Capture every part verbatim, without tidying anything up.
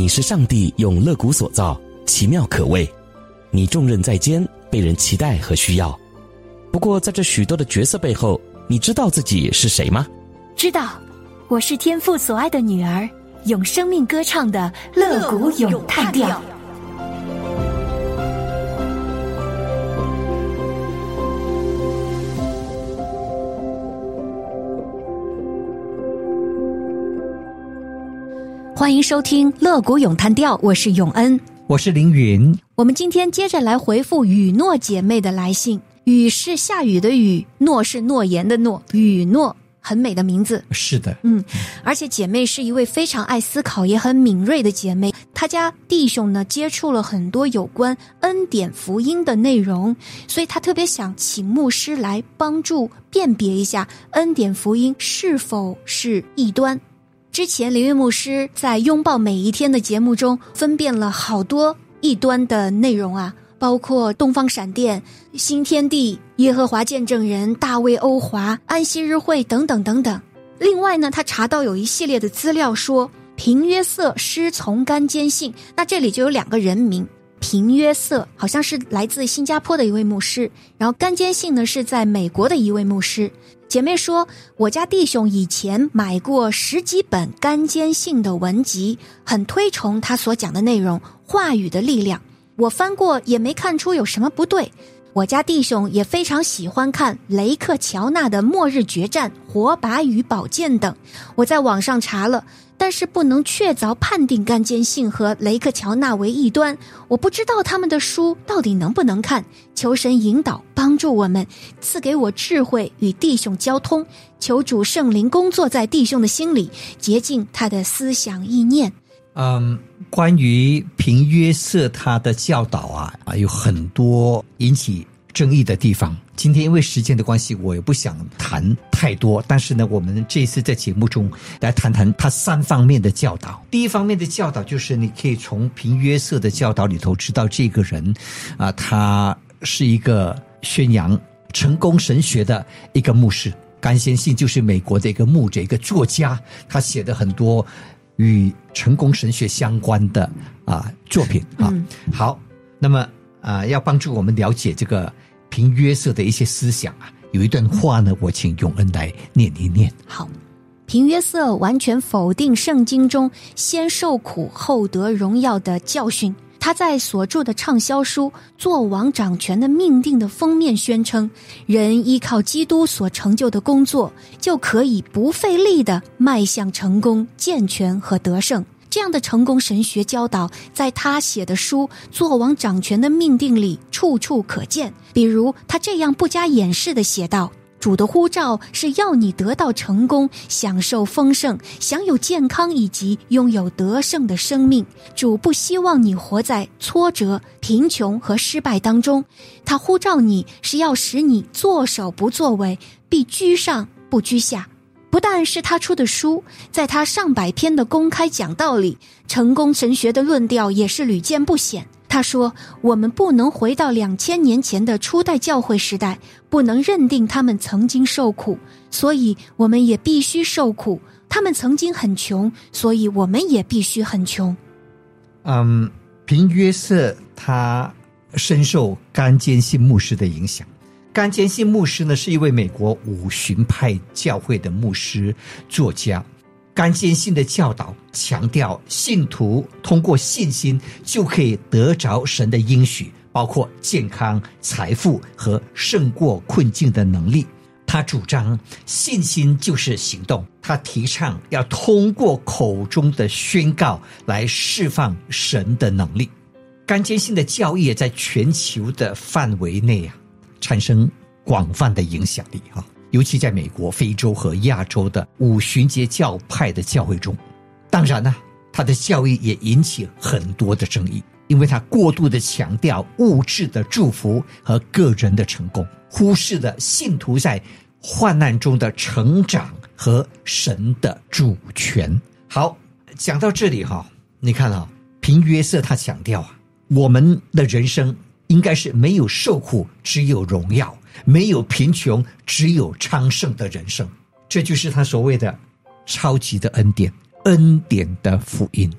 你是上帝用肋骨所造，奇妙可畏。你重任在肩，被人期待和需要。不过在这许多的角色背后，你知道自己是谁吗？ 知道，我是天父所爱的女儿，用生命歌唱的肋骨咏叹调。欢迎收听肋骨咏叹调，我是永恩， 我是凌云。 我们今天接着来回复雨诺姐妹的来信。雨是下雨的雨，诺是诺言的诺，雨诺很美的名字。 是的， 嗯，而且姐妹是一位非常爱思考也很敏锐的姐妹。她家弟兄呢接触了很多有关恩典福音的内容，所以她特别想请牧师来帮助辨别一下恩典福音是否是异端。之前林月牧师在拥抱每一天的节目中分辨了好多异端的内容啊，包括东方闪电、新天地、耶和华见证人、大卫欧华、安息日会等等等等。另外呢，他查到有一系列的资料说平约瑟师从干坚信，那这里就有两个人名，平约瑟好像是来自新加坡的一位牧师，然后干坚信呢是在美国的一位牧师。姐妹说，我家弟兄以前买过十几本干坚信的文集，很推崇他所讲的内容，话语的力量。我翻过也没看出有什么不对。我家弟兄也非常喜欢看雷克乔纳的末日决战、火把与宝剑等。我在网上查了，但是不能确凿判定干坚信和雷克乔纳为异端。我不知道他们的书到底能不能看，求神引导帮助我们，赐给我智慧与弟兄交通，求主圣灵工作在弟兄的心里，洁净他的思想意念。 嗯，关于平约瑟他的教导啊，啊有很多引起争议的地方。今天因为时间的关系，我也不想谈太多，但是呢，我们这次在节目中来谈谈他三方面的教导。第一方面的教导就是你可以从平约瑟的教导里头知道这个人啊，他是一个宣扬成功神学的一个牧师。干先信就是美国的一个牧者，一个作家，他写的很多与成功神学相关的啊作品啊、嗯。好，那么啊，要帮助我们了解这个平约瑟的一些思想啊，有一段话呢，我请永恩来念一念。 好，平约瑟完全否定圣经中先受苦后得荣耀的教训。他在所著的畅销书《作王掌权的命定》的封面宣称，人依靠基督所成就的工作，就可以不费力地迈向成功、健全和得胜。这样的成功神学教导，在他写的书《作王掌权的命定》里处处可见。比如他这样不加掩饰地写道，主的呼召是要你得到成功，享受丰盛，享有健康以及拥有得胜的生命。主不希望你活在挫折、贫穷和失败当中，他呼召你是要使你作首不作尾，必居上不居下。不但是他出的书，在他上百篇的公开讲道里，成功神学的论调也是屡见不鲜。他说，我们不能回到两千年前的初代教会时代，不能认定他们曾经受苦，所以我们也必须受苦。他们曾经很穷，所以我们也必须很穷。 嗯，平约瑟他深受干坚信牧师的影响。干坚信牧师呢，是一位美国五旬派教会的牧师、作家。干坚信的教导强调信徒通过信心就可以得着神的应许，包括健康、财富和胜过困境的能力。他主张信心就是行动，他提倡要通过口中的宣告来释放神的能力。干坚信的教义也在全球的范围内啊产生广泛的影响力啊。尤其在美国、非洲和亚洲的五旬节教派的教会中。当然呢，他的教义也引起很多的争议，因为他过度的强调物质的祝福和个人的成功，忽视了信徒在患难中的成长和神的主权。好，讲到这里哈，你看啊，平约瑟他强调啊，我们的人生应该是没有受苦，只有荣耀；没有贫穷，只有昌盛的人生。这就是他所谓的超级的恩典，恩典的福音。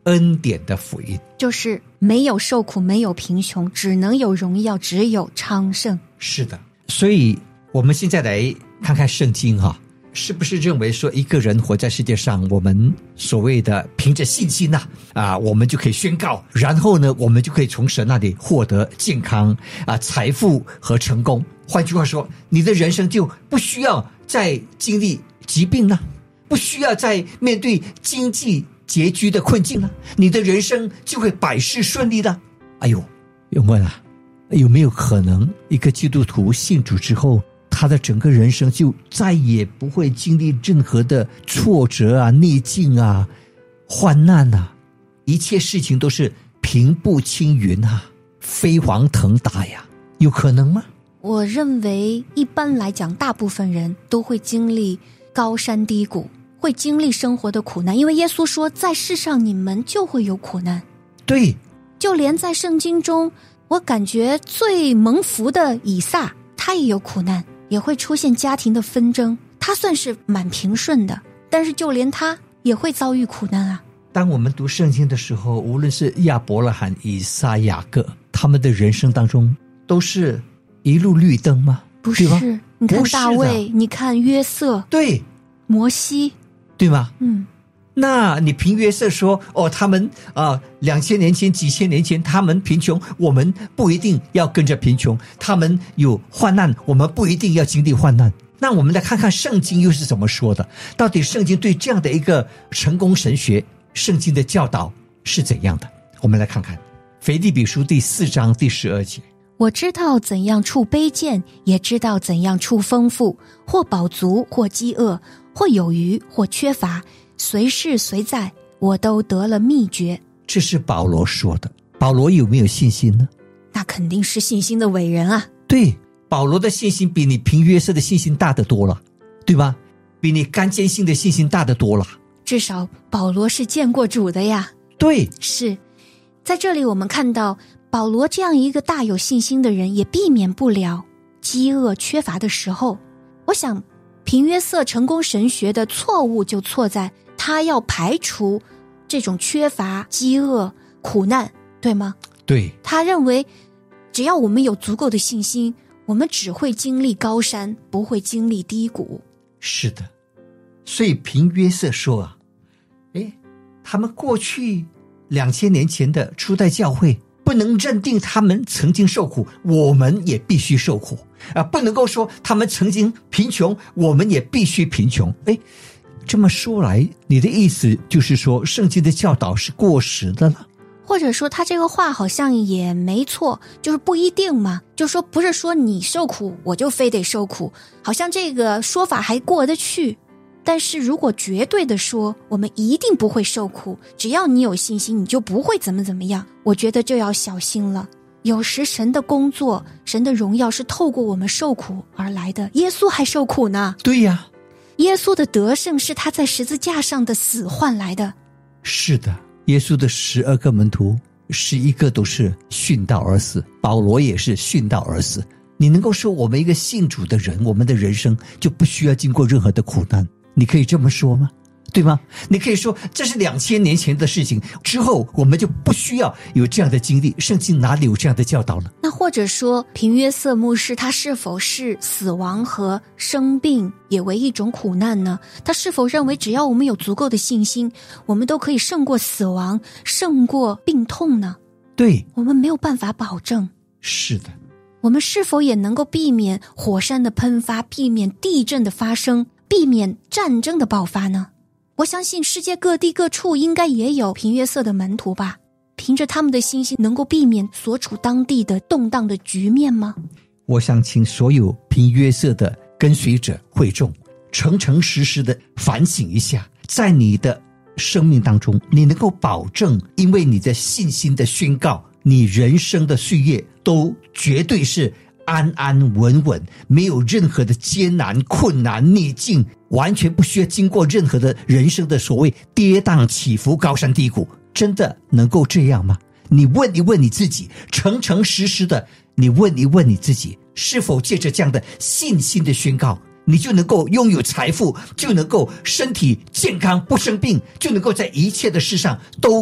恩典的福音， 就是没有受苦，没有贫穷，只能有荣耀，只有昌盛。 是的，所以我们现在来看看圣经哈、啊，是不是认为说一个人活在世界上，我们所谓的凭着信心呐、啊，啊，我们就可以宣告，然后呢，我们就可以从神那里获得健康啊、财富和成功。换句话说，你的人生就不需要再经历疾病了，不需要再面对经济拮据的困境了，你的人生就会百事顺利的。哎呦，永问啊，有没有可能一个基督徒信主之后，他的整个人生就再也不会经历任何的挫折啊、逆境啊、患难啊，一切事情都是平步青云啊、飞黄腾达呀？有可能吗？ 我认为一般来讲，大部分人都会经历高山低谷，会经历生活的苦难，因为耶稣说在世上你们就会有苦难。 对， 就连在圣经中，我感觉最蒙福的以撒，他也有苦难，也会出现家庭的纷争，他算是蛮平顺的，但是就连他也会遭遇苦难啊。 当我们读圣经的时候，无论是亚伯拉罕、以撒、雅各，他们的人生当中都是一路绿灯吗？ 不是，你看大卫，你看约瑟， 对， 摩西， 对吗？ 嗯， 那你凭约瑟说，哦，他们啊，两千年前、几千年前，他们贫穷，我们不一定要跟着贫穷；他们有患难，我们不一定要经历患难。那我们来看看圣经又是怎么说的？到底圣经对这样的一个成功神学，圣经的教导是怎样的？我们来看看腓立比书第四章第十二节。 我知道怎样处卑贱，也知道怎样处丰富，或饱足，或饥饿，或有余，或缺乏，随事随在，我都得了秘诀。 这是保罗说的。保罗有没有信心呢？ 那肯定是信心的伟人啊。 对，保罗的信心比你凭约瑟的信心大得多了，对吧？比你干坚信的信心大得多了。 至少保罗是见过主的呀。 对， 是。在这里我们看到保罗这样一个大有信心的人，也避免不了饥饿缺乏的时候。我想凭约瑟成功神学的错误就错在他要排除这种缺乏、饥饿、苦难，对吗？ 对， 他认为只要我们有足够的信心，我们只会经历高山，不会经历低谷。 是的，所以凭约瑟说啊，诶，他们过去两千年前的初代教会不能认定他们曾经受苦，我们也必须受苦啊！不能够说他们曾经贫穷，我们也必须贫穷。诶，这么说来，你的意思就是说圣经的教导是过时的了？ 或者说他这个话好像也没错，就是不一定嘛，就说不是说你受苦我就非得受苦，好像这个说法还过得去。但是如果绝对的说我们一定不会受苦，只要你有信心你就不会怎么怎么样，我觉得就要小心了。有时神的工作，神的荣耀是透过我们受苦而来的。耶稣还受苦呢。 对呀， 耶稣的得胜是他在十字架上的死换来的。 是的，耶稣的十二个门徒十一个都是殉道而死，保罗也是殉道而死。你能够说我们一个信主的人，我们的人生就不需要经过任何的苦难？你可以这么说吗？对吗？你可以说这是两千年前的事情，之后我们就不需要有这样的经历。圣经哪里有这样的教导呢？ 那或者说凭约瑟牧师他是否是死亡和生病也为一种苦难呢？他是否认为只要我们有足够的信心，我们都可以胜过死亡，胜过病痛呢？ 对， 我们没有办法保证。 是的。 我们是否也能够避免火山的喷发，避免地震的发生，避免战争的爆发呢？我相信世界各地各处应该也有凭约瑟的门徒吧，凭着他们的信心能够避免所处当地的动荡的局面吗？ 我想请所有凭约瑟的跟随者会众诚诚实实的反省一下，在你的生命当中，你能够保证因为你的信心的宣告，你人生的岁月都绝对是安安稳稳，没有任何的艰难困难逆境，完全不需要经过任何的人生的所谓跌宕起伏高山低谷，真的能够这样吗？你问一问你自己，诚诚实实的你问一问你自己，是否借着这样的信心的宣告，你就能够拥有财富，就能够身体健康不生病，就能够在一切的事上都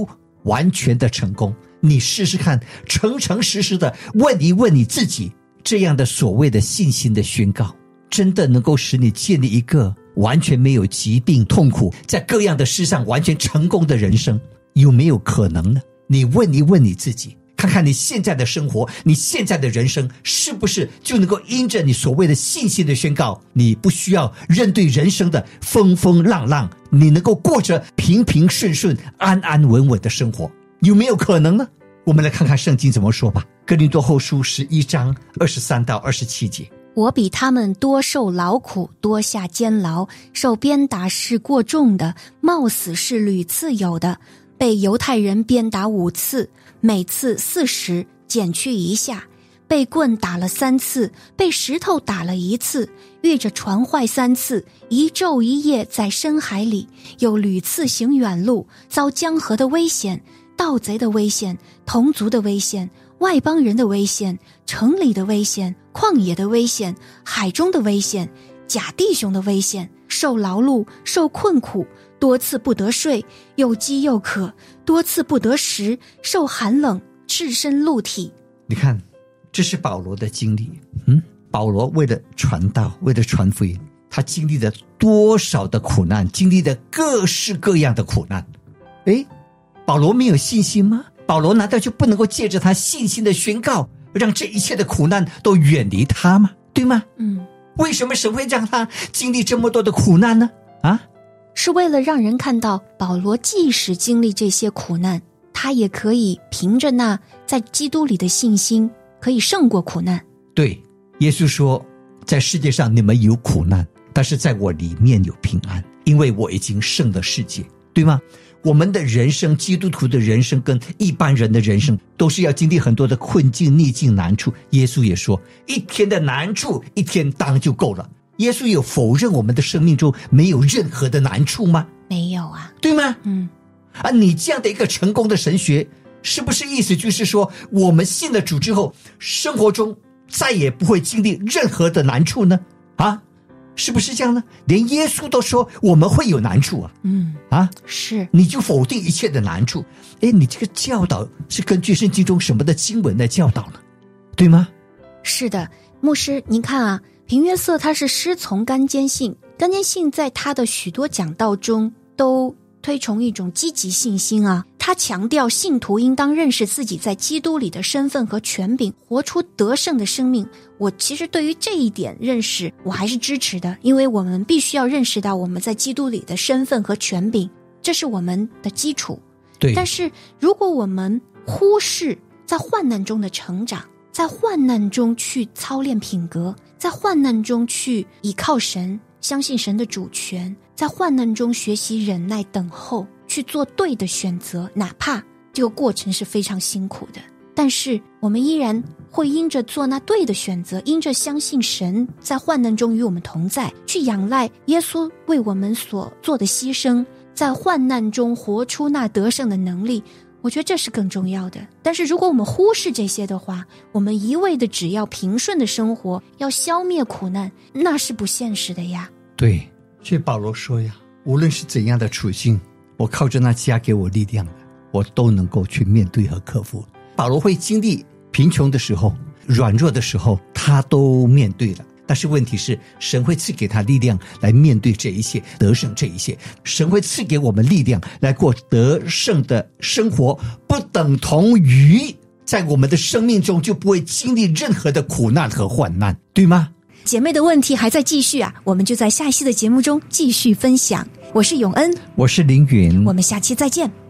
完全的成功。你试试看，诚诚实实的问一问你自己，这样的所谓的信心的宣告，真的能够使你建立一个完全没有疾病痛苦，在各样的事上完全成功的人生，有没有可能呢？你问一问你自己，看看你现在的生活，你现在的人生是不是就能够因着你所谓的信心的宣告，你不需要面对人生的风风浪浪，你能够过着平平顺顺安安稳稳的生活，有没有可能呢？我们来看看圣经怎么说吧。哥林多后书十一章二十三到二十七节， 我比他们多受劳苦，多下监牢，受鞭打是过重的，冒死是屡次有的，被犹太人鞭打五次，每次四十，减去一下，被棍打了三次，被石头打了一次，遇着船坏三次，一昼一夜在深海里，又屡次行远路，遭江河的危险，盗贼的危险，同族的危险，外邦人的危险，城里的危险，旷野的危险，海中的危险，假弟兄的危险，受劳碌，受困苦，多次不得睡，又饥又渴，多次不得食，受寒冷，赤身露体。 你看，这是保罗的经历。嗯，保罗为了传道，为了传福音，他经历了多少的苦难，经历了各式各样的苦难。诶，保罗没有信心吗？保罗难道就不能够借着他信心的宣告，让这一切的苦难都远离他吗？对吗？ 嗯， 为什么神会让他经历这么多的苦难呢？啊， 是为了让人看到保罗即使经历这些苦难，他也可以凭着那在基督里的信心，可以胜过苦难。 对，耶稣说，在世界上你们有苦难，但是在我里面有平安，因为我已经胜了世界，对吗？我们的人生，基督徒的人生跟一般人的人生都是要经历很多的困境、逆境、难处。耶稣也说，一天的难处一天当就够了。耶稣有否认我们的生命中没有任何的难处吗？ 没有啊， 对吗？ 嗯， 啊，你这样的一个成功的神学，是不是意思就是说，我们信了主之后，生活中再也不会经历任何的难处呢？啊，是不是这样呢？连耶稣都说我们会有难处啊！ 嗯， 啊， 是， 你就否定一切的难处？诶，你这个教导是根据圣经中什么的经文来教导呢？对吗？ 是的，牧师，您看啊，平约瑟他是师从干坚信，干坚信在他的许多讲道中都推崇一种积极信心啊。他强调信徒应当认识自己在基督里的身份和权柄，活出得胜的生命。我其实对于这一点认识我还是支持的，因为我们必须要认识到我们在基督里的身份和权柄，这是我们的基础。 对。 但是如果我们忽视在患难中的成长，在患难中去操练品格，在患难中去倚靠神，相信神的主权，在患难中学习忍耐等候，去做对的选择，哪怕这个过程是非常辛苦的，但是我们依然会因着做那对的选择，因着相信神在患难中与我们同在，去仰赖耶稣为我们所做的牺牲，在患难中活出那得胜的能力。我觉得这是更重要的。但是如果我们忽视这些的话，我们一味的只要平顺的生活，要消灭苦难，那是不现实的呀。 对，所以保罗说呀，无论是怎样的处境，我靠着那加给我力量的，我都能够去面对和克服。保罗会经历贫穷的时候，软弱的时候，他都面对了。但是问题是，神会赐给他力量来面对这一切，得胜这一切。神会赐给我们力量来过得胜的生活，不等同于在我们的生命中就不会经历任何的苦难和患难，对吗？ 姐妹的问题还在继续啊，我们就在下一期的节目中继续分享。我是永恩， 我是凌云， 我们下期再见。